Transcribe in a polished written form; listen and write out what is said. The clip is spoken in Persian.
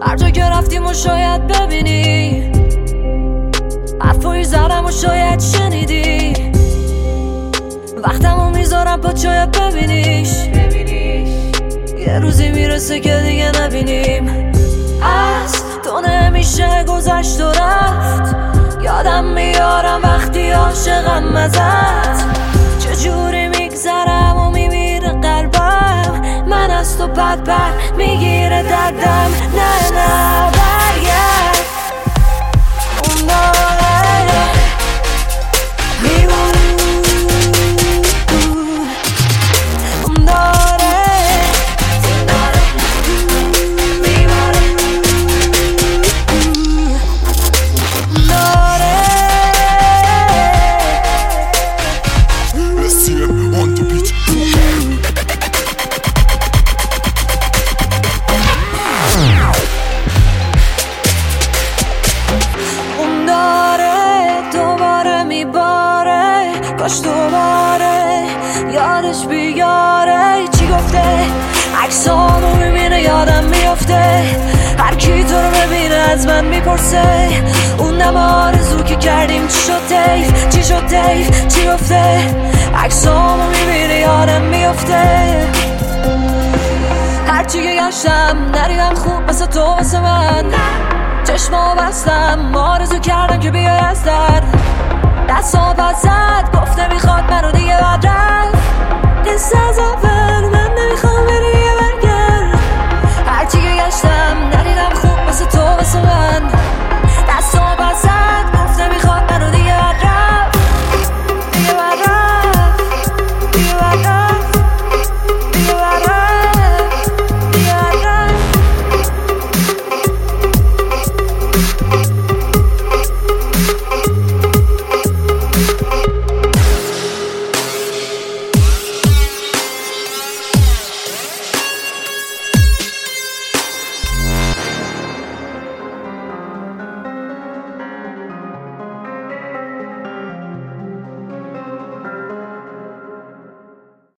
هر جا که رفتیم و شاید ببینی، حرفایی زدم و شاید شنیدی. وقتمو میذارم پا شاید ببینیش. یه روزی میرسه که دیگه نبینیم. از تو نمیشه گذشت و رفت. یادم میارم وقتی عاشقم ازت. چجوری میگذرم و میمیره قلبم. من از تو بد میگیره دردم. نه نه برگرد اون داره میمونه. اون داره میماره. اون داره STM on the beat. اون داره دوباره میباره. کاش دوباره یادش بیاره. چی گفته عکسامو میبینه یادم میافته. هر کی تو رو ببینه از من میپرسه اون آرزو که کردیم چی شد تیف. چی شد تیف چی گفته. عکسامو میبینه یادم میافته. هرچی که گشتم نریدم خوب مثل تو واسه من. چشمو بستم آرزو کردم که بیای از در. دستا زد گفته میخواد منو دیگه بد رفت. قصه از اول من نمیخوام بری.